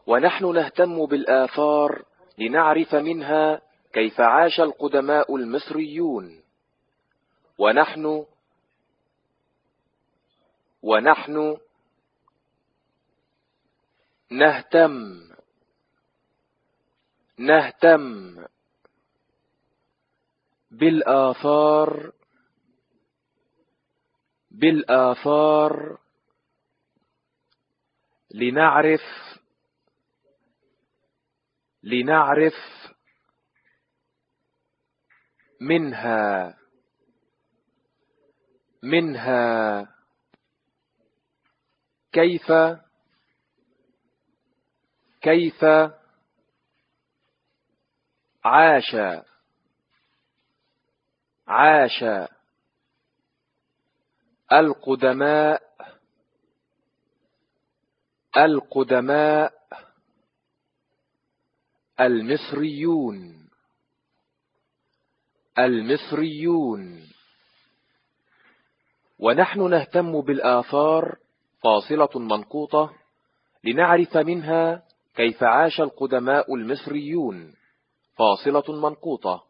ونحن نهتم بالآثار لنعرف منها كيف عاش القدماء المصريون. ونحن نهتم بالآثار لنعرف منها كيف عاش القدماء المصريون. ونحن نهتم بالآثار فاصلة منقوطة لنعرف منها كيف عاش القدماء المصريون فاصلة منقوطة.